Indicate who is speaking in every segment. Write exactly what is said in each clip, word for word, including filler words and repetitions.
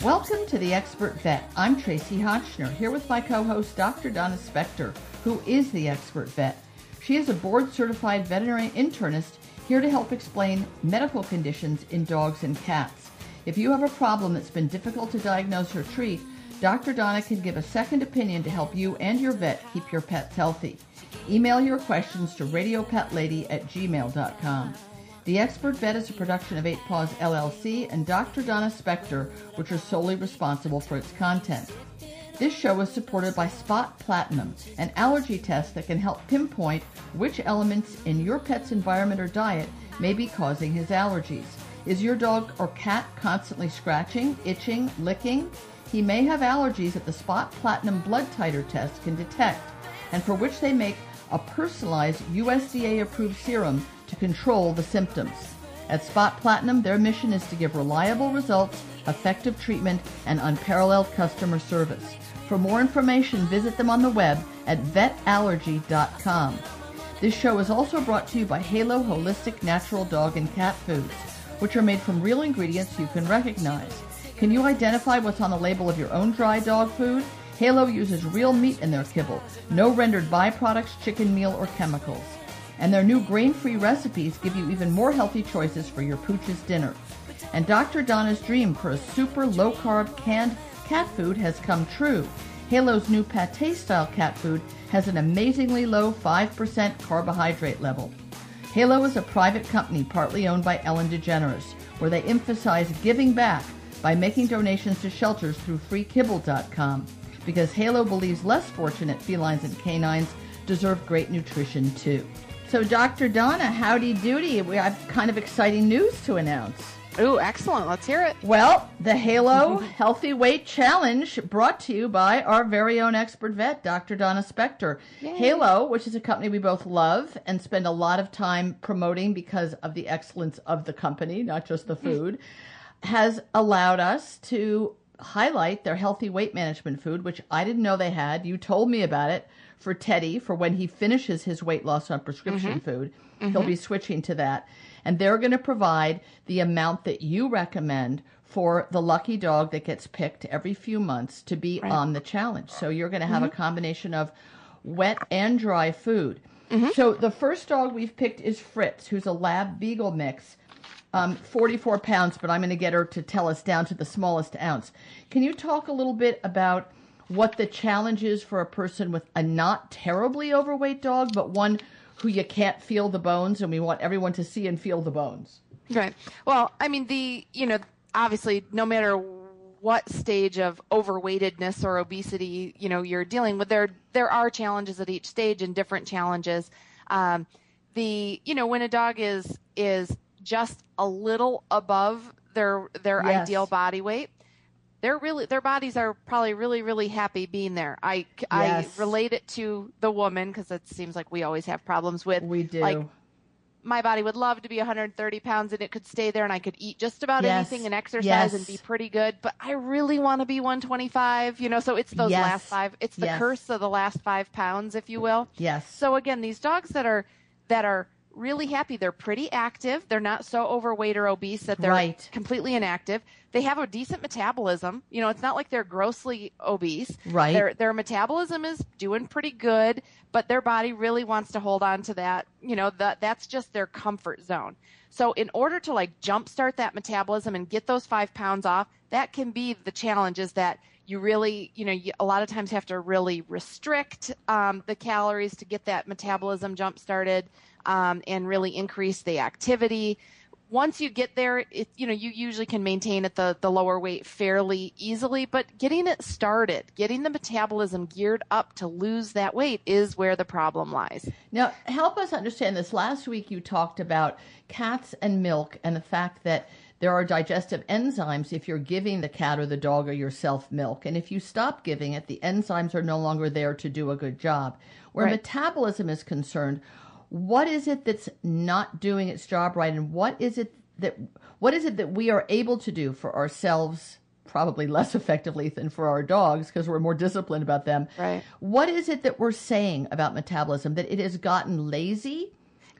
Speaker 1: Welcome to The Expert Vet. I'm Tracy Hotchner, here with my co-host, Doctor Donna Spector, who is the Expert Vet. She is a board-certified veterinary internist here to help explain medical conditions in dogs and cats. If you have a problem that's been difficult to diagnose or treat, Doctor Donna can give a second opinion to help you and your vet keep your pets healthy. Email your questions to radiopetlady at gmail dot com. The Expert Vet is a production of Eight Paws L L C and Doctor Donna Spector, which are solely responsible for its content. This show is supported by Spot Platinum, an allergy test that can help pinpoint which elements in your pet's environment or diet may be causing his allergies. Is your dog or cat constantly scratching, itching, licking? He may have allergies that the Spot Platinum blood titer test can detect, and for which they make a personalized U S D A-approved serum to control the symptoms. At Spot Platinum, their mission is to give reliable results, effective treatment, and unparalleled customer service. For more information, visit them on the web at vet allergy dot com. This show is also brought to you by Halo Holistic Natural Dog and Cat Foods, which are made from real ingredients you can recognize. Can you identify what's on the label of your own dry dog food? Halo uses real meat in their kibble, no rendered byproducts, chicken meal, or chemicals. And their new grain-free recipes give you even more healthy choices for your pooch's dinner. And Doctor Donna's dream for a super low-carb canned cat food has come true. Halo's new pate-style cat food has an amazingly low five percent carbohydrate level. Halo is a private company partly owned by Ellen DeGeneres, where they emphasize giving back by making donations to shelters through free kibble dot com, because Halo believes less fortunate felines and canines deserve great nutrition too. So, Doctor Donna, howdy doody. We have kind of exciting news to announce.
Speaker 2: Ooh, excellent. Let's hear it.
Speaker 1: Well, the Halo Healthy Weight Challenge, brought to you by our very own expert vet, Doctor Donna Spector. Yay. Halo, which is a company we both love and spend a lot of time promoting because of the excellence of the company, not just the food, has allowed us to highlight their healthy weight management food, which I didn't know they had. You told me about it. For Teddy, for when he finishes his weight loss on prescription mm-hmm. food, mm-hmm. he'll be switching to that. And they're going to provide the amount that you recommend for the lucky dog that gets picked every few months to be right. on the challenge. So you're going to have mm-hmm. a combination of wet and dry food. Mm-hmm. So the first dog we've picked is Fritz, who's a Lab Beagle mix, um, forty-four pounds, but I'm going to get her to tell us down to the smallest ounce. Can you talk a little bit about what the challenge is for a person with a not terribly overweight dog, but one who you can't feel the bones, and we want everyone to see and feel the bones?
Speaker 2: Right. Well, I mean, the, you know, obviously, no matter what stage of overweightedness or obesity, you know, you're dealing with, there, there are challenges at each stage and different challenges. Um, the, you know, when a dog is, is just a little above their, their yes. ideal body weight, They're really, their bodies are probably really, really happy being there. I, yes. I relate it to the woman because it seems like we always have problems with.
Speaker 1: We do.
Speaker 2: Like, my body would love to be one hundred thirty pounds and it could stay there and I could eat just about yes. anything and exercise yes. and be pretty good. But I really want to be one twenty-five, you know, so it's those
Speaker 1: yes.
Speaker 2: last five. It's the
Speaker 1: yes.
Speaker 2: curse of the last five pounds, if you will.
Speaker 1: Yes.
Speaker 2: So again, these dogs that are, that are, really happy. They're pretty active. They're not so overweight or obese that they're
Speaker 1: right.
Speaker 2: completely inactive. They have a decent metabolism. You know, it's not like they're grossly obese.
Speaker 1: Right.
Speaker 2: Their their metabolism is doing pretty good, but their body really wants to hold on to that. You know, that that's just their comfort zone. So in order to like jumpstart that metabolism and get those five pounds off, that can be the challenge, is that you really, you know, you, a lot of times have to really restrict um, the calories to get that metabolism jump started. Um, and really increase the activity. Once you get there, it, you know, you usually can maintain at the, the lower weight fairly easily, but getting it started, getting the metabolism geared up to lose that weight is where the problem lies.
Speaker 1: Now, help us understand this. Last week you talked about cats and milk and the fact that there are digestive enzymes if you're giving the cat or the dog or yourself milk. And if you stop giving it, the enzymes are no longer there to do a good job. Where right. metabolism is concerned, what is it that's not doing its job right, and what is it that what is it that we are able to do for ourselves, probably less effectively than for our dogs because we're more disciplined about them?
Speaker 2: Right.
Speaker 1: What is it that we're saying about metabolism, that it has gotten lazy,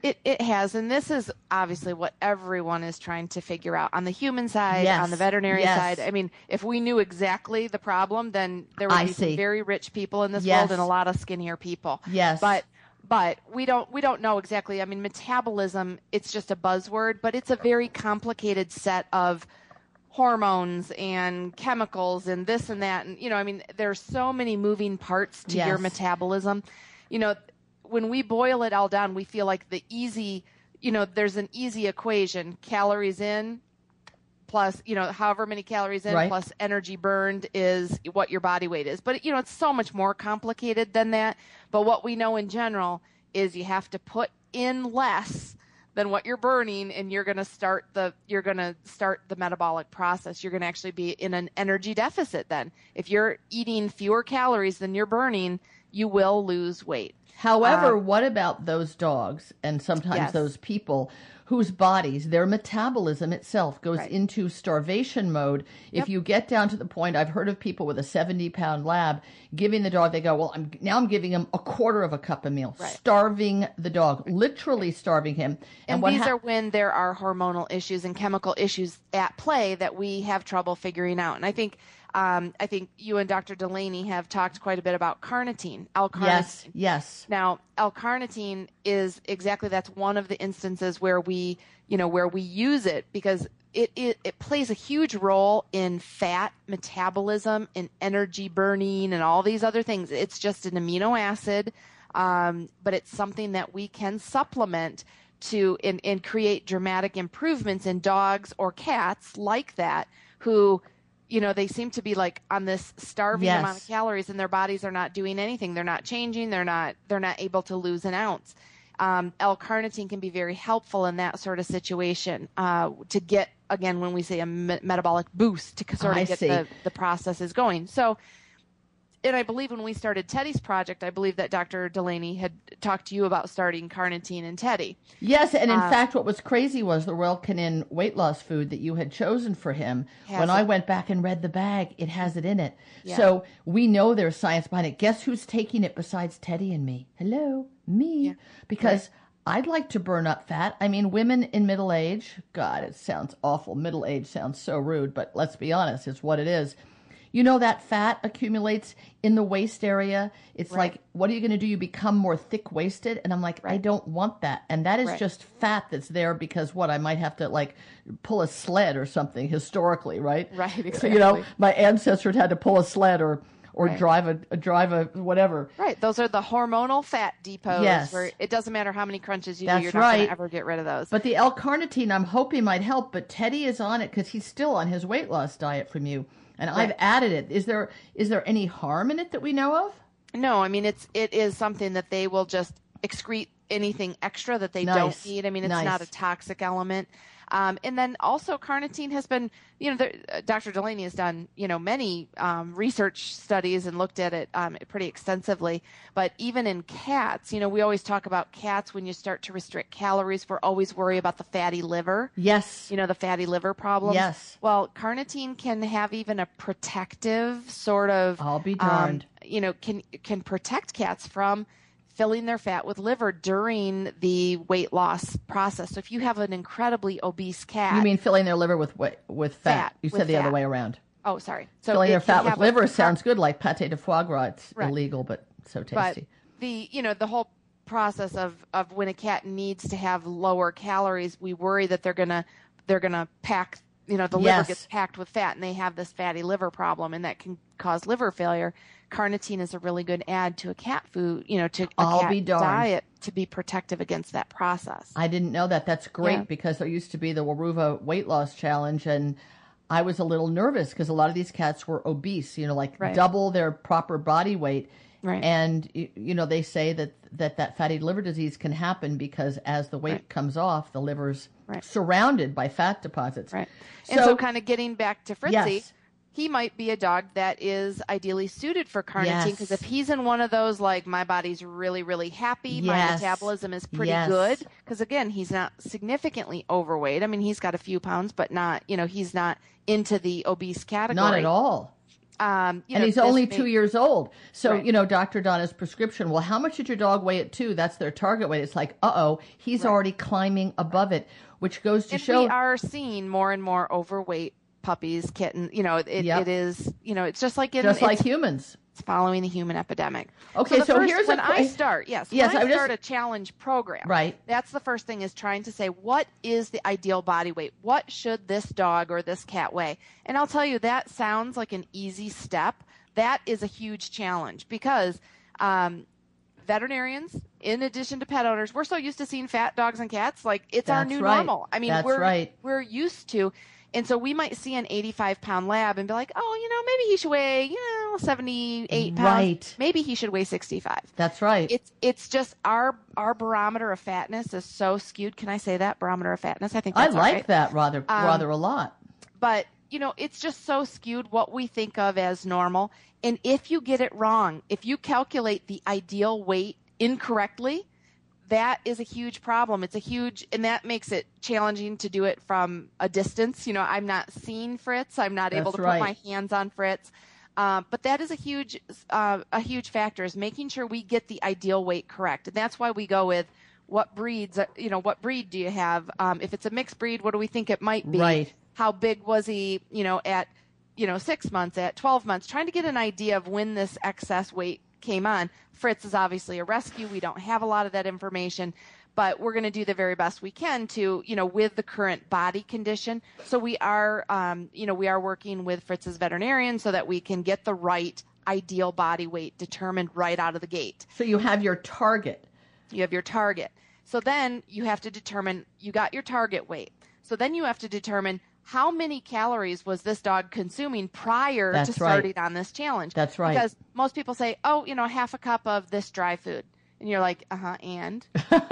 Speaker 2: It it has, and this is obviously what everyone is trying to figure out on the human side,
Speaker 1: Yes.
Speaker 2: on the veterinary
Speaker 1: Yes.
Speaker 2: side. I mean, if we knew exactly the problem, then there would
Speaker 1: I
Speaker 2: be
Speaker 1: see.
Speaker 2: some very rich people in this
Speaker 1: Yes.
Speaker 2: world and a lot of skinnier people.
Speaker 1: Yes.
Speaker 2: But but we don't we don't know exactly. I mean, metabolism, it's just a buzzword, but it's a very complicated set of hormones and chemicals and this and that, and you know, I mean, there's so many moving parts to
Speaker 1: Yes.
Speaker 2: your metabolism. You know, when we boil it all down, we feel like the easy, you know, there's an easy equation: calories in plus, you know, however many calories in
Speaker 1: Right.
Speaker 2: plus energy burned is what your body weight is. But, you know, it's so much more complicated than that. But what we know in general is you have to put in less than what you're burning, and you're going to start the you're going to start the metabolic process. You're going to actually be in an energy deficit then. If you're eating fewer calories than you're burning, you will lose weight.
Speaker 1: However,
Speaker 2: Uh,
Speaker 1: what about those dogs and sometimes
Speaker 2: Yes.
Speaker 1: those people whose bodies, their metabolism itself goes
Speaker 2: Right.
Speaker 1: into starvation mode? If
Speaker 2: Yep.
Speaker 1: you get down to the point, I've heard of people with a seventy pound lab giving the dog, they go, well, I'm now I'm giving him a quarter of a cup of meal,
Speaker 2: Right.
Speaker 1: starving the dog, literally starving him.
Speaker 2: And,
Speaker 1: what
Speaker 2: these
Speaker 1: hap-
Speaker 2: are when there are hormonal issues and chemical issues at play that we have trouble figuring out. And I think um, I think you and Doctor Delaney have talked quite a bit about carnitine, L-carnitine.
Speaker 1: Yes, yes.
Speaker 2: Now, L-carnitine is exactly, that's one of the instances where we, you know, where we use it because it, it, it plays a huge role in fat metabolism and energy burning and all these other things. It's just an amino acid, um, but it's something that we can supplement to and, and create dramatic improvements in dogs or cats like that who, you know, they seem to be like on this starving
Speaker 1: Yes.
Speaker 2: amount of calories and their bodies are not doing anything. They're not changing. They're not, they're not able to lose an ounce. Um, L-carnitine can be very helpful in that sort of situation uh, to get, again, when we say a me- metabolic boost to sort of
Speaker 1: I
Speaker 2: get
Speaker 1: see.
Speaker 2: the, the processes going. So, and I believe when we started Teddy's project, I believe that Doctor Delaney had talked to you about starting carnitine in Teddy.
Speaker 1: Yes, and in
Speaker 2: Uh,
Speaker 1: fact, what was crazy was the Royal Canin weight loss food that you had chosen for him.
Speaker 2: Has
Speaker 1: When
Speaker 2: it.
Speaker 1: I went back and read the bag, it has it in it.
Speaker 2: Yeah.
Speaker 1: So we know there's science behind it. Guess who's taking it besides Teddy and me? Hello, me.
Speaker 2: Yeah.
Speaker 1: Because I'd like to burn up fat. I mean, women in middle age, God, it sounds awful. Middle age sounds so rude, but let's be honest, it's what it is. You know, that fat accumulates in the waist area. It's
Speaker 2: Right.
Speaker 1: like, what are you going to do? You become more thick-waisted. And I'm like, I don't want that. And that is
Speaker 2: Right.
Speaker 1: just fat that's there because what? I might have to like pull a sled or something historically, right?
Speaker 2: Right,
Speaker 1: So, you know,
Speaker 2: exactly.
Speaker 1: my ancestors had to pull a sled or, or
Speaker 2: Right.
Speaker 1: drive a, a drive a whatever.
Speaker 2: Right. Those are the hormonal fat depots
Speaker 1: Yes.
Speaker 2: where it doesn't matter how many crunches you
Speaker 1: That's
Speaker 2: do, you're not going
Speaker 1: right.
Speaker 2: to ever get rid of those.
Speaker 1: But the L-carnitine, I'm hoping might help. But Teddy is on it because he's still on his weight loss diet from you. And I've
Speaker 2: Right.
Speaker 1: added it. Is there is there any harm in it that we know of?
Speaker 2: No, I mean, it's, it is something that they will just excrete anything extra that they
Speaker 1: Nice.
Speaker 2: don't need. I mean, it's
Speaker 1: Nice.
Speaker 2: not a toxic element. Um, and then also carnitine has been, you know, there, uh, Doctor Delaney has done, you know, many um, research studies and looked at it um, pretty extensively. But even in cats, you know, we always talk about cats when you start to restrict calories, we're always worried about the fatty liver.
Speaker 1: Yes.
Speaker 2: You know, the fatty liver problem.
Speaker 1: Yes.
Speaker 2: Well, carnitine can have even a protective sort of,
Speaker 1: I'll be
Speaker 2: um,
Speaker 1: darned.
Speaker 2: you know, can can protect cats from filling their fat with liver during the weight loss process. So if you have an incredibly obese cat,
Speaker 1: You mean filling their liver with wa- with fat?
Speaker 2: Fat,
Speaker 1: You
Speaker 2: with
Speaker 1: said the other
Speaker 2: fat.
Speaker 1: way around.
Speaker 2: oh, sorry, so
Speaker 1: Filling
Speaker 2: it
Speaker 1: their
Speaker 2: can
Speaker 1: fat with
Speaker 2: have a-
Speaker 1: liver sounds good, like pâté de foie gras. It's
Speaker 2: Right.
Speaker 1: illegal, but so
Speaker 2: But
Speaker 1: tasty.
Speaker 2: the you know the whole process of of when a cat needs to have lower calories, we worry that they're gonna they're gonna pack. You know, the liver
Speaker 1: Yes.
Speaker 2: gets packed with fat, and they have this fatty liver problem, and that can cause liver failure. Carnitine is a really good add to a cat food, you know, to a
Speaker 1: I'll
Speaker 2: cat
Speaker 1: be darned.
Speaker 2: diet to be protective against that process.
Speaker 1: I didn't know that. That's great
Speaker 2: Yeah.
Speaker 1: because there used to be the Waruva weight loss challenge, and I was a little nervous because a lot of these cats were obese, you know, like
Speaker 2: Right.
Speaker 1: double their proper body weight.
Speaker 2: Right.
Speaker 1: And, y- you know, they say that, that that fatty liver disease can happen because as the weight
Speaker 2: Right.
Speaker 1: comes off, the liver's
Speaker 2: Right.
Speaker 1: surrounded by fat deposits.
Speaker 2: Right. And so, kind of getting back to Fritzy,
Speaker 1: Yes.
Speaker 2: he might be a dog that is ideally suited for carnitine
Speaker 1: Yes.
Speaker 2: because if he's in one of those, like, my body's really, really happy, my
Speaker 1: Yes.
Speaker 2: metabolism is pretty
Speaker 1: Yes.
Speaker 2: good, because again, he's not significantly overweight. I mean, he's got a few pounds, but not, you know, he's not into the obese category.
Speaker 1: Not at all.
Speaker 2: Um, you
Speaker 1: and
Speaker 2: know,
Speaker 1: he's
Speaker 2: this
Speaker 1: only
Speaker 2: may-
Speaker 1: two years old. So,
Speaker 2: Right.
Speaker 1: you know, Doctor Donna's prescription, well, how much did your dog weigh at two? That's their target weight. It's like, uh-oh, he's
Speaker 2: Right.
Speaker 1: already climbing above it, which goes to
Speaker 2: And
Speaker 1: show.
Speaker 2: we are seeing more and more overweight puppies, kittens. You know, it,
Speaker 1: Yep.
Speaker 2: it is, you know, it's just like in,
Speaker 1: just like
Speaker 2: it's,
Speaker 1: humans.
Speaker 2: it's following the human epidemic.
Speaker 1: Okay,
Speaker 2: the
Speaker 1: so
Speaker 2: first,
Speaker 1: here's a
Speaker 2: when
Speaker 1: que-
Speaker 2: I start, yes,
Speaker 1: Yes,
Speaker 2: when I
Speaker 1: I would
Speaker 2: start
Speaker 1: just-
Speaker 2: a challenge program,
Speaker 1: Right.
Speaker 2: that's the first thing is trying to say, what is the ideal body weight? What should this dog or this cat weigh? And I'll tell you, that sounds like an easy step. That is a huge challenge because um, veterinarians, in addition to pet owners, we're so used to seeing fat dogs and cats. Like, it's our
Speaker 1: That's
Speaker 2: new
Speaker 1: right.
Speaker 2: normal. I mean,
Speaker 1: That's
Speaker 2: we're
Speaker 1: right.
Speaker 2: we're used to. And so we might see an eighty-five pound lab and be like, oh, you know, maybe he should weigh, you know, seventy-eight pounds.
Speaker 1: Right.
Speaker 2: Maybe he should weigh sixty-five.
Speaker 1: That's right.
Speaker 2: It's it's just our our barometer of fatness is so skewed. Can I say that? Barometer of fatness? I think
Speaker 1: I
Speaker 2: that's all
Speaker 1: like
Speaker 2: right.
Speaker 1: that rather
Speaker 2: Um,
Speaker 1: rather a lot.
Speaker 2: But, you know, it's just so skewed what we think of as normal. And if you get it wrong, if you calculate the ideal weight incorrectly, that is a huge problem. It's a huge, and that makes it challenging to do it from a distance. You know, I'm not seeing Fritz. I'm not able
Speaker 1: That's
Speaker 2: to
Speaker 1: right.
Speaker 2: put my hands on Fritz. Uh, but that is a huge, uh, a huge factor is making sure we get the ideal weight correct. And that's why we go with what breeds, uh, you know, what breed do you have? Um, if it's a mixed breed, what do we think it might be?
Speaker 1: Right.
Speaker 2: How big was he, you know, at, you know, six months, at twelve months, trying to get an idea of when this excess weight came on. Fritz is obviously a rescue. We don't have a lot of that information, but we're going to do the very best we can to, you know, with the current body condition. So we are, um, you know, we are working with Fritz's veterinarian so that we can get the right ideal body weight determined right out of the gate.
Speaker 1: So you have your target.
Speaker 2: You have your target. So then you have to determine, you got your target weight. So then you have to determine how many calories was this dog consuming prior
Speaker 1: That's
Speaker 2: to
Speaker 1: right.
Speaker 2: starting on this challenge.
Speaker 1: That's right.
Speaker 2: Because most people say, oh, you know, half a cup of this dry food. And you're like, uh-huh, and?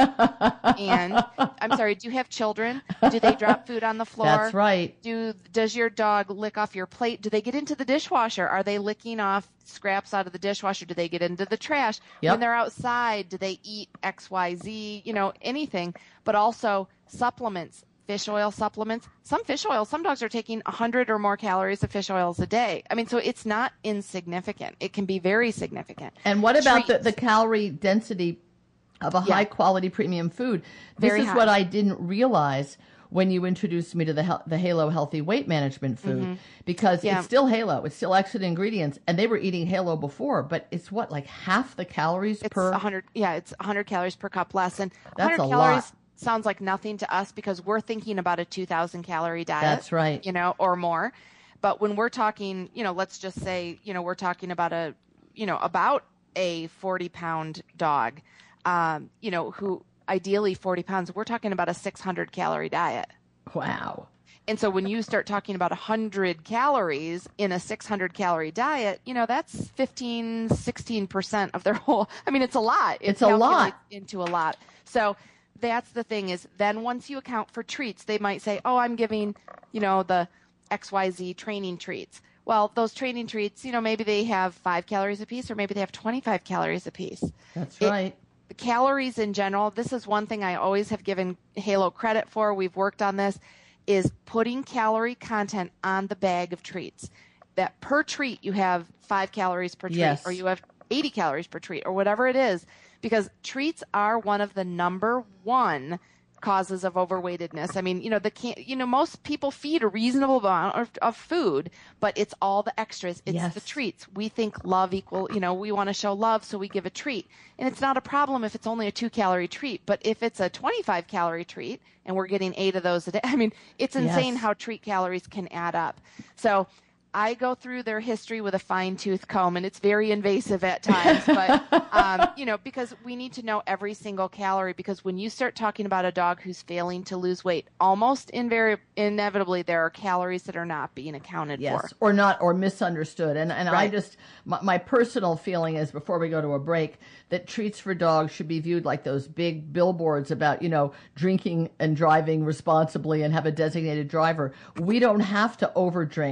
Speaker 2: and? I'm sorry, do you have children? Do they drop food on the floor?
Speaker 1: That's right.
Speaker 2: Do Does your dog lick off your plate? Do they get into the dishwasher? Are they licking off scraps out of the dishwasher? Do they get into the trash?
Speaker 1: Yep.
Speaker 2: When they're outside, do they eat X, Y, Z, you know, anything? But also supplements, fish oil supplements. Some fish oil, some dogs are taking one hundred or more calories of fish oils a day. I mean, so it's not insignificant. It can be very significant.
Speaker 1: And what about the,
Speaker 2: Treats.
Speaker 1: the calorie density of a
Speaker 2: Yeah.
Speaker 1: high quality premium food? This
Speaker 2: Very
Speaker 1: is
Speaker 2: high.
Speaker 1: what I didn't realize when you introduced me to the Hel- the Halo Healthy Weight Management food, because
Speaker 2: Mm-hmm. Yeah.
Speaker 1: it's still Halo, it's still extra ingredients, and they were eating Halo before, but it's what, like half the calories
Speaker 2: It's
Speaker 1: per.
Speaker 2: one hundred, yeah, it's one hundred calories per cup less. And
Speaker 1: That's
Speaker 2: one hundred
Speaker 1: a
Speaker 2: calories
Speaker 1: lot.
Speaker 2: sounds like nothing to us because we're thinking about a two thousand calorie diet.
Speaker 1: That's right.
Speaker 2: You know, or more. But when we're talking, you know, let's just say, you know, we're talking about a, you know, about a forty pound dog, um, you know, who ideally forty pounds, we're talking about a six hundred calorie diet.
Speaker 1: Wow.
Speaker 2: And so when you start talking about one hundred calories in a six hundred calorie diet, you know, that's fifteen, sixteen percent of their whole, I mean, it's a lot. It
Speaker 1: It's a lot.
Speaker 2: calculates into a lot. So that's the thing is then once you account for treats, they might say, oh, I'm giving, you know, the X Y Z training treats. Well, those training treats, you know, maybe they have five calories a piece or maybe they have twenty-five calories a piece.
Speaker 1: That's
Speaker 2: It-
Speaker 1: right.
Speaker 2: Calories in general, this is one thing I always have given Halo credit for. We've worked on this, is putting calorie content on the bag of treats. That per treat you have five calories per treat,
Speaker 1: Yes.
Speaker 2: or you have eighty calories per treat, or whatever it is, because treats are one of the number one causes of overweightedness. I mean, you know, the can you know, most people feed a reasonable amount of, of food, but it's all the extras. It's
Speaker 1: Yes.
Speaker 2: the treats. We think love equal, you know, we want to show love, so we give a treat. And it's not a problem if it's only a two calorie treat, but if it's a twenty-five calorie treat and we're getting eight of those a day, I mean, it's insane
Speaker 1: Yes.
Speaker 2: how treat calories can add up. So I go through their history with a fine tooth comb, and it's very invasive at times, but, um, you know, because we need to know every single calorie, because when you start talking about a dog who's failing to lose weight, almost invari- inevitably there are calories that are not being accounted
Speaker 1: Yes,
Speaker 2: for.
Speaker 1: or not, or misunderstood. And and I
Speaker 2: Right.
Speaker 1: just, my, my personal feeling is, before we go to a break, that treats for dogs should be viewed like those big billboards about, you know, drinking and driving responsibly and have a designated driver. We don't have to overdrink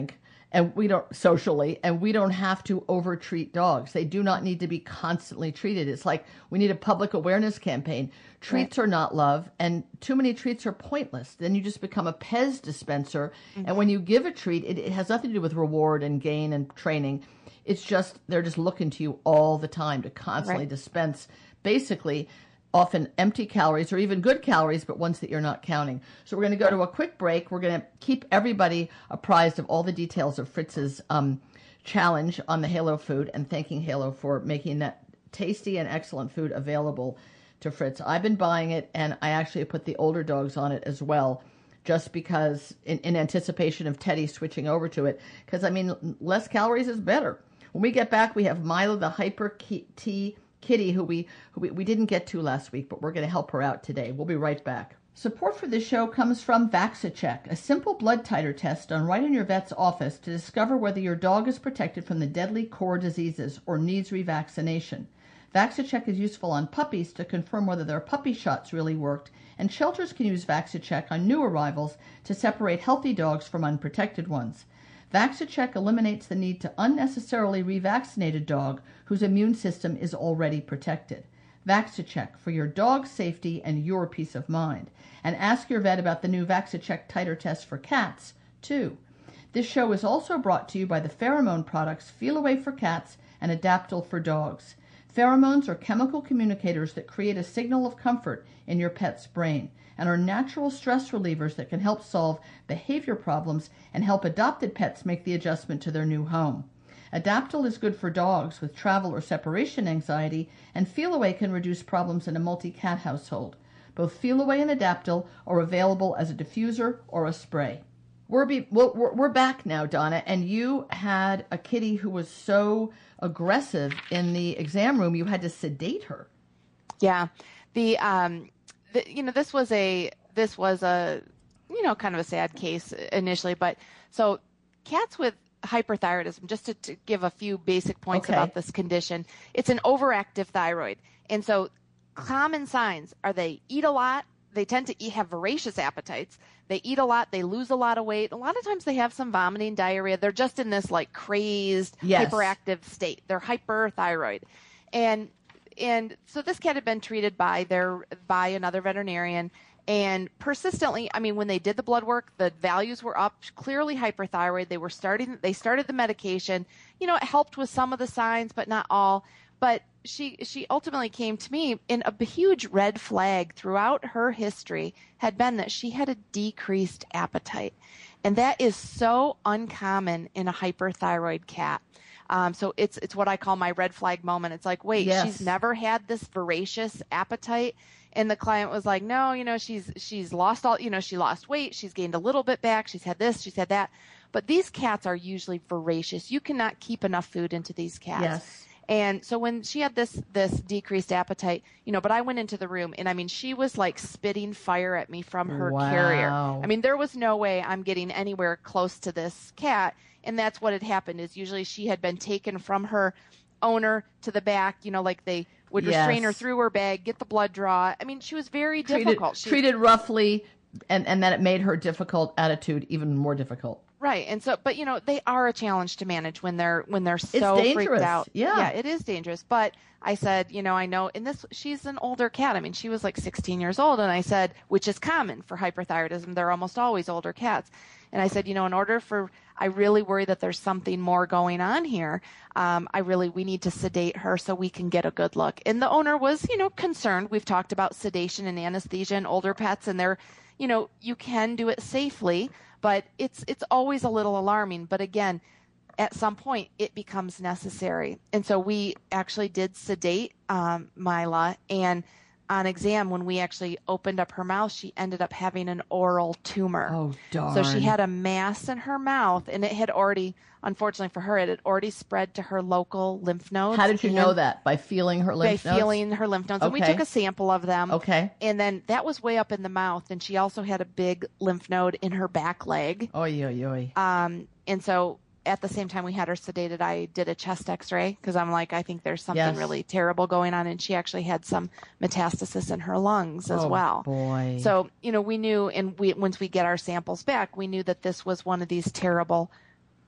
Speaker 1: and we don't socially, and we don't have to over-treat dogs. They do not need to be constantly treated. It's like we need a public awareness campaign. Treats right. are not love, and too many treats are pointless. Then you just become a Pez dispenser, mm-hmm. and when you give a treat, it, it has nothing to do with reward and gain and training. It's just they're just looking to you all the time to constantly right. dispense, basically, often empty calories or even good calories, but ones that you're not counting. So we're going to go to a quick break. We're going to keep everybody apprised of all the details of Fritz's um, challenge on the Halo food, and thanking Halo for making that tasty and excellent food available to Fritz. I've been buying it, and I actually put the older dogs on it as well, just because in, in anticipation of Teddy switching over to it, because, I mean, less calories is better. When we get back, we have Milo, the Hyper T Kitty, who we who we, we didn't get to last week, but we're going to help her out today. We'll be right back. Support for this show comes from VaxiCheck, a simple blood titer test done right in your vet's office to discover whether your dog is protected from the deadly core diseases or needs revaccination. VaxiCheck is useful on puppies to confirm whether their puppy shots really worked, and shelters can use VaxiCheck on new arrivals to separate healthy dogs from unprotected ones. VaxiCheck eliminates the need to unnecessarily revaccinate a dog whose immune system is already protected. VaxiCheck, for your dog's safety and your peace of mind. And ask your vet about the new VaxiCheck titer test for cats, too. This show is also brought to you by the pheromone products Feel Away for cats and Adaptil for dogs. Pheromones are chemical communicators that create a signal of comfort in your pet's brain and are natural stress relievers that can help solve behavior problems and help adopted pets make the adjustment to their new home. Adaptil is good for dogs with travel or separation anxiety, and Feel Away can reduce problems in a multi-cat household. Both Feel Away and Adaptil are available as a diffuser or a spray. We're, be, we're, we're back now, Donna, and you had a kitty who was so aggressive in the exam room, you had to sedate her.
Speaker 2: Yeah. The, um, the, you know, this was a, this was a, you know, kind of a sad case initially, but so cats with hyperthyroidism, just to, to give a few basic points
Speaker 1: okay.
Speaker 2: about this condition, it's an overactive thyroid. And so common signs are they eat a lot, they tend to eat, have voracious appetites, they eat a lot, they lose a lot of weight. A lot of times they have some vomiting, diarrhea. They're just in this like crazed,
Speaker 1: yes.
Speaker 2: hyperactive state. They're hyperthyroid. And and so this cat had been treated by their by another veterinarian, and persistently, I mean, when they did the blood work, the values were up, clearly hyperthyroid. They were starting, they started the medication. You know, it helped with some of the signs, but not all. But she she ultimately came to me, and a huge red flag throughout her history had been that she had a decreased appetite. And that is so uncommon in a hyperthyroid cat. Um, so it's it's what I call my red flag moment. It's like, wait,
Speaker 1: yes.
Speaker 2: she's never had this voracious appetite. And the client was like, no, you know, she's she's lost all, you know, she lost weight. She's gained a little bit back. She's had this, she's had that. But these cats are usually voracious. You cannot keep enough food into these cats.
Speaker 1: Yes.
Speaker 2: And so when she had this this decreased appetite, you know, but I went into the room, and I mean, she was like spitting fire at me from her
Speaker 1: wow.
Speaker 2: carrier. I mean, there was no way I'm getting anywhere close to this cat. And that's what had happened, is usually she had been taken from her owner to the back, you know, like they would
Speaker 1: yes.
Speaker 2: restrain her through her bag, get the blood draw. I mean, she was very
Speaker 1: treated,
Speaker 2: difficult. She,
Speaker 1: treated roughly, and, and then it made her difficult attitude even more difficult.
Speaker 2: Right. And so, but you know, they are a challenge to manage when they're, when they're so
Speaker 1: it's
Speaker 2: freaked out.
Speaker 1: Yeah.
Speaker 2: Yeah, it is dangerous. But I said, you know, I know, and this, she's an older cat. I mean, she was like sixteen years old. And I said, which is common for hyperthyroidism. They're almost always older cats. And I said, you know, in order for, I really worry that there's something more going on here. Um, I really, we need to sedate her so we can get a good look. And the owner was, you know, concerned. We've talked about sedation and anesthesia in older pets, and they're, you know, you can do it safely, but it's, it's always a little alarming. But again, at some point it becomes necessary. And so we actually did sedate, um, Mila, and on exam, when we actually opened up her mouth, she ended up having an oral tumor.
Speaker 1: Oh, darn.
Speaker 2: So she had a mass in her mouth, and it had already, unfortunately for her, it had already spread to her local lymph nodes.
Speaker 1: How did you know that? By feeling her lymph
Speaker 2: by
Speaker 1: nodes? By
Speaker 2: feeling her lymph nodes.
Speaker 1: Okay.
Speaker 2: And we took a sample of them.
Speaker 1: Okay.
Speaker 2: And then that was way up in the mouth, and she also had a big lymph node in her back leg.
Speaker 1: Oy, oy, oy.
Speaker 2: Um, and so at the same time we had her sedated, I did a chest x-ray because I'm like, I think there's something
Speaker 1: yes.
Speaker 2: really terrible going on. And she actually had some metastasis in her lungs as
Speaker 1: oh,
Speaker 2: well.
Speaker 1: Boy.
Speaker 2: So, you know, we knew, and we, once we get our samples back, we knew that this was one of these terrible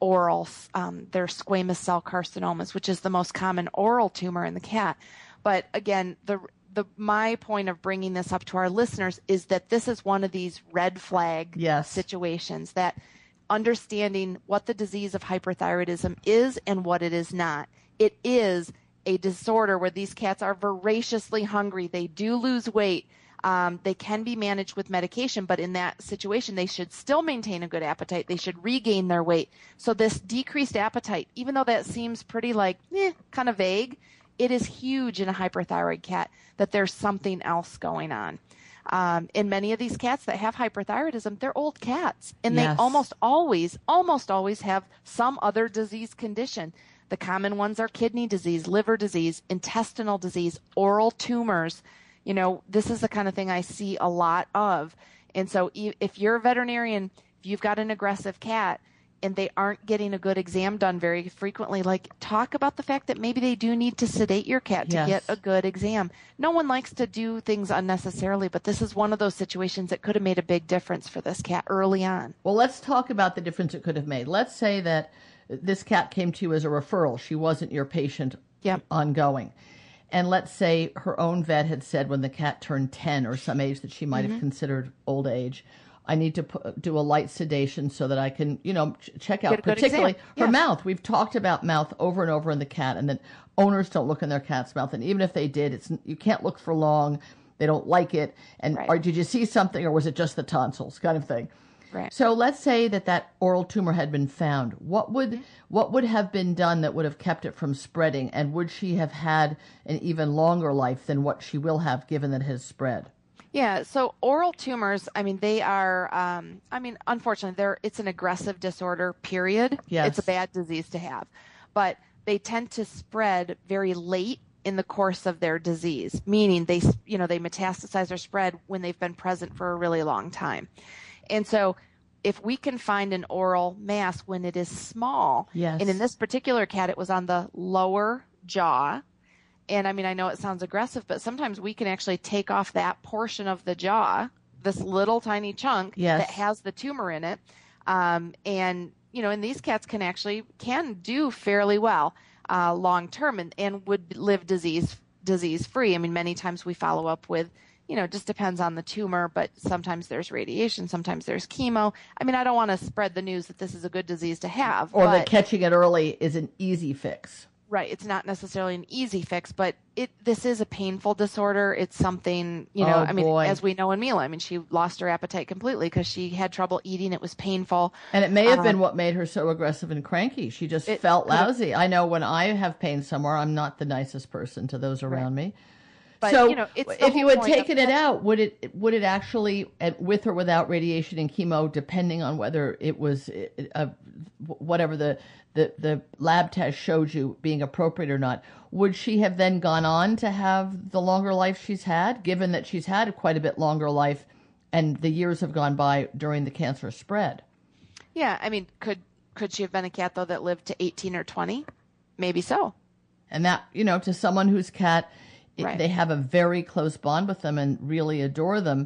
Speaker 2: oral, um, their squamous cell carcinomas, which is the most common oral tumor in the cat. But again, the the my point of bringing this up to our listeners is that this is one of these red flag
Speaker 1: yes.
Speaker 2: situations, that understanding what the disease of hyperthyroidism is and what it is not. It is a disorder where these cats are voraciously hungry. They do lose weight. Um, they can be managed with medication, but in that situation, they should still maintain a good appetite. They should regain their weight. So this decreased appetite, even though that seems pretty like, eh, kind of vague, it is huge in a hyperthyroid cat that there's something else going on. Um, in many of these cats that have hyperthyroidism, they're old cats, and
Speaker 1: yes.
Speaker 2: they almost always, almost always have some other disease condition. The common ones are kidney disease, liver disease, intestinal disease, oral tumors. You know, this is the kind of thing I see a lot of. And so if you're a veterinarian, if you've got an aggressive cat and they aren't getting a good exam done very frequently, like, talk about the fact that maybe they do need to sedate your cat to
Speaker 1: yes.
Speaker 2: get a good exam. No one likes to do things unnecessarily, but this is one of those situations that could have made a big difference for this cat early on.
Speaker 1: Well, let's talk about the difference it could have made. Let's say that this cat came to you as a referral. She wasn't your patient
Speaker 2: yep.
Speaker 1: ongoing. And let's say her own vet had said when the cat turned ten or some age that she might mm-hmm. have considered old age, I need to put, do a light sedation so that I can, you know, ch- check out particularly her yeah. mouth. We've talked about mouth over and over in the cat, and that owners don't look in their cat's mouth. And even if they did, it's you can't look for long. They don't like it. And
Speaker 2: right.
Speaker 1: or did you see something, or was it just the tonsils kind of thing?
Speaker 2: Right.
Speaker 1: So let's say that that oral tumor had been found. What would mm-hmm. what would have been done that would have kept it from spreading? And would she have had an even longer life than what she will have, given that it has spread?
Speaker 2: Yeah, so oral tumors, I mean, they are, um, I mean, unfortunately, they're, it's an aggressive disorder, period.
Speaker 1: Yes.
Speaker 2: It's a bad disease to have. But they tend to spread very late in the course of their disease, meaning they, you know, they metastasize or spread when they've been present for a really long time. And so if we can find an oral mass when it is small,
Speaker 1: yes.
Speaker 2: and in this particular cat, it was on the lower jaw. And I mean, I know it sounds aggressive, but sometimes we can actually take off that portion of the jaw, this little tiny chunk
Speaker 1: yes.
Speaker 2: that has the tumor in it. Um, and, you know, and these cats can actually, can do fairly well uh, long term and, and would live disease, disease free. I mean, many times we follow up with, you know, it just depends on the tumor, but sometimes there's radiation, sometimes there's chemo. I mean, I don't want to spread the news that this is a good disease to have.
Speaker 1: Or
Speaker 2: but,
Speaker 1: that catching it early is an easy fix.
Speaker 2: Right. It's not necessarily an easy fix, but it this is a painful disorder. It's something, you know,
Speaker 1: oh,
Speaker 2: I mean,
Speaker 1: boy.
Speaker 2: as we know in Mila, I mean, she lost her appetite completely because she had trouble eating. It was painful.
Speaker 1: And it may have
Speaker 2: um,
Speaker 1: been what made her so aggressive and cranky. She just
Speaker 2: it,
Speaker 1: felt lousy. I know when I have pain somewhere, I'm not the nicest person to those around
Speaker 2: right.
Speaker 1: me.
Speaker 2: But,
Speaker 1: so
Speaker 2: you know, it's
Speaker 1: if you had taken it out, would it would it actually, with or without radiation and chemo, depending on whether it was a, whatever the, the, the lab test showed you being appropriate or not, would she have then gone on to have the longer life she's had, given that she's had quite a bit longer life and the years have gone by during the cancer spread?
Speaker 2: Yeah, I mean, could could she have been a cat, though, that lived to eighteen or twenty? Maybe so.
Speaker 1: And that, you know, to someone whose cat...
Speaker 2: Right.
Speaker 1: They have a very close bond with them and really adore them.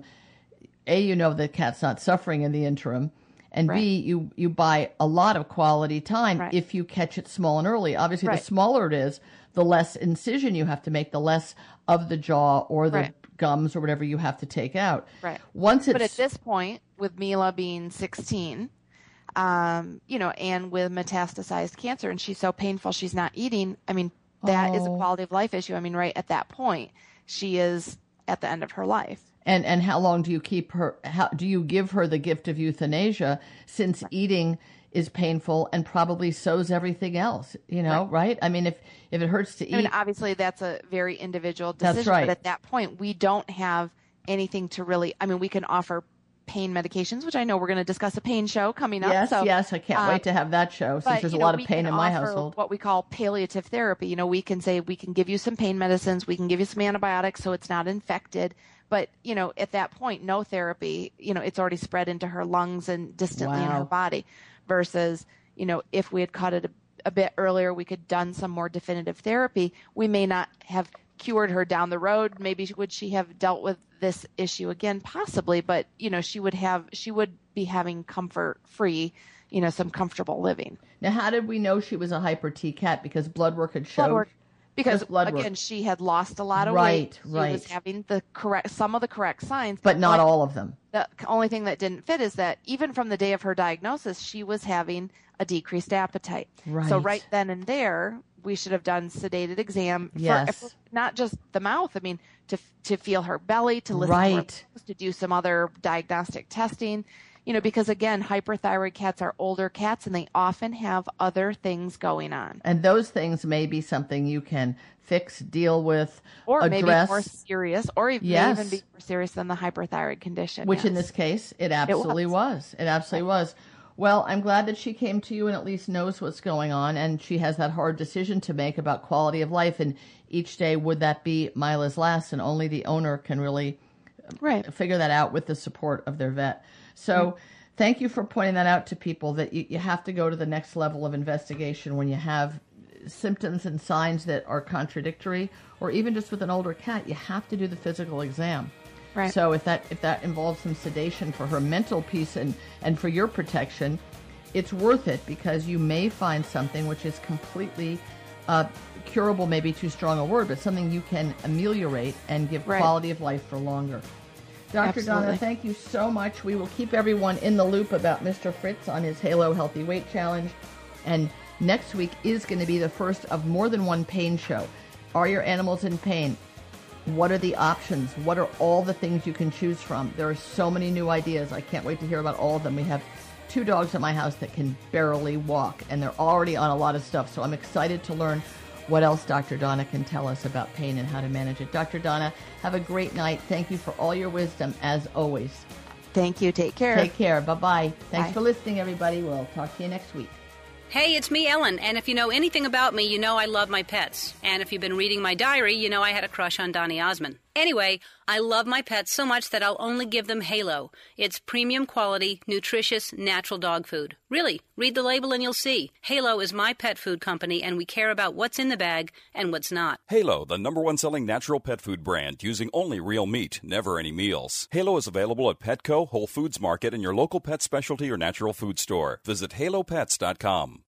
Speaker 1: A, you know the cat's not suffering in the interim. And
Speaker 2: right.
Speaker 1: B, you, you buy a lot of quality time
Speaker 2: right.
Speaker 1: if you catch it small and early. Obviously,
Speaker 2: right.
Speaker 1: the smaller it is, the less incision you have to make, the less of the jaw or the
Speaker 2: right.
Speaker 1: gums or whatever you have to take out.
Speaker 2: Right.
Speaker 1: Once it's,
Speaker 2: but at this point, with Mila being sixteen, um, you know, and with metastasized cancer, and she's so painful she's not eating, I mean, that
Speaker 1: oh.
Speaker 2: is a quality of life issue. I mean, right at that point, she is at the end of her life.
Speaker 1: And and how long do you keep her? How do you give her the gift of euthanasia? Since right. eating is painful and probably so's everything else. You know, right? right? I mean, if if it hurts to eat,
Speaker 2: I mean, obviously that's a very individual decision.
Speaker 1: That's right.
Speaker 2: But at that point, we don't have anything to really. I mean, we can offer pain medications, which I know we're going to discuss a pain show coming up.
Speaker 1: Yes,
Speaker 2: so,
Speaker 1: yes, I can't
Speaker 2: um,
Speaker 1: wait to have that show since
Speaker 2: but,
Speaker 1: there's a
Speaker 2: you know,
Speaker 1: lot of pain in my
Speaker 2: offer
Speaker 1: household.
Speaker 2: What we call palliative therapy. You know, we can say we can give you some pain medicines, we can give you some antibiotics so it's not infected. But, you know, at that point, no therapy, you know, it's already spread into her lungs and distantly
Speaker 1: wow.
Speaker 2: in her body versus, you know, if we had caught it a, a bit earlier, we could done some more definitive therapy. We may not have cured her down the road. Maybe would she have dealt with this issue again? Possibly, but you know, she would have, she would be having comfort free, you know, some comfortable living.
Speaker 1: Now, how did we know she was a hyper T cat? Because blood work had showed.
Speaker 2: Blood work. Because
Speaker 1: blood
Speaker 2: again,
Speaker 1: work.
Speaker 2: she had lost a lot of
Speaker 1: right,
Speaker 2: weight. She
Speaker 1: right.
Speaker 2: was having the correct, some of the correct signs,
Speaker 1: but not
Speaker 2: like,
Speaker 1: all of them.
Speaker 2: The only thing that didn't fit is that even from the day of her diagnosis, she was having a decreased appetite.
Speaker 1: Right.
Speaker 2: So right then and there, we should have done sedated exam for,
Speaker 1: yes.
Speaker 2: for not just the mouth. I mean, to to feel her belly, to listen
Speaker 1: right.
Speaker 2: to her nose, to do some other diagnostic testing. You know, because again, hyperthyroid cats are older cats and they often have other things going on.
Speaker 1: And those things may be something you can fix, deal with,
Speaker 2: or
Speaker 1: address.
Speaker 2: maybe more serious, or even,
Speaker 1: yes.
Speaker 2: may even be more serious than the hyperthyroid condition.
Speaker 1: Which
Speaker 2: yes.
Speaker 1: in this case, it absolutely
Speaker 2: it
Speaker 1: was.
Speaker 2: was.
Speaker 1: It absolutely was. Well, I'm glad that she came to you and at least knows what's going on, and she has that hard decision to make about quality of life. And each day, would that be Mila's last? And only the owner can really
Speaker 2: right.
Speaker 1: figure that out with the support of their vet. So mm-hmm. thank you for pointing that out to people, that you, you have to go to the next level of investigation when you have symptoms and signs that are contradictory, or even just with an older cat, you have to do the physical exam.
Speaker 2: Right.
Speaker 1: So if that if that involves some sedation for her mental peace and, and for your protection, it's worth it, because you may find something which is completely uh, curable, maybe too strong a word, but something you can ameliorate and give
Speaker 2: right.
Speaker 1: quality of life for longer. Doctor
Speaker 2: Absolutely.
Speaker 1: Donna, thank you so much. We will keep everyone in the loop about Mister Fritz on his Halo Healthy Weight Challenge. And next week is going to be the first of more than one pain show. Are your animals in pain? What are the options? What are all the things you can choose from? There are so many new ideas. I can't wait to hear about all of them. We have two dogs at my house that can barely walk, and they're already on a lot of stuff. So I'm excited to learn what else Doctor Donna can tell us about pain and how to manage it. Doctor Donna, have a great night. Thank you for all your wisdom, as always.
Speaker 2: Thank you. Take care.
Speaker 1: Take care. Bye-bye. Thanks
Speaker 2: Bye.
Speaker 1: for listening, everybody. We'll talk to you next week.
Speaker 3: Hey, it's me, Ellen, and if you know anything about me, you know I love my pets. And if you've been reading my diary, you know I had a crush on Donny Osmond. Anyway, I love my pets so much that I'll only give them Halo. It's premium quality, nutritious, natural dog food. Really, read the label and you'll see. Halo is my pet food company, and we care about what's in the bag and what's not.
Speaker 4: Halo, the number one selling natural pet food brand, using only real meat, never any meals. Halo is available at Petco, Whole Foods Market, and your local pet specialty or natural food store. Visit halo pets dot com.